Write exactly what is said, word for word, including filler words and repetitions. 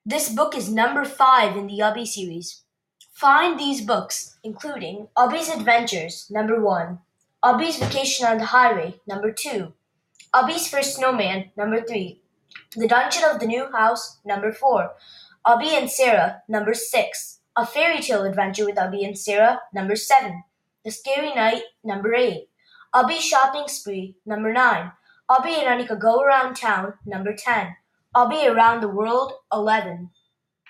This book is number five in the Ubby series. Find these books, including Ubby's Adventures, number one, Ubby's Vacation on the Highway, number two, Ubby's First Snowman, number three, The Dungeon of the New House, number four, Ubby and Sarah, number six, A Fairy Tale Adventure with Ubby and Sarah, number seven, The Scary Night, number eight, Ubby's Shopping Spree, number nine, Ubby and Anika Go Around Town, number ten, Ubby Around the World, eleven.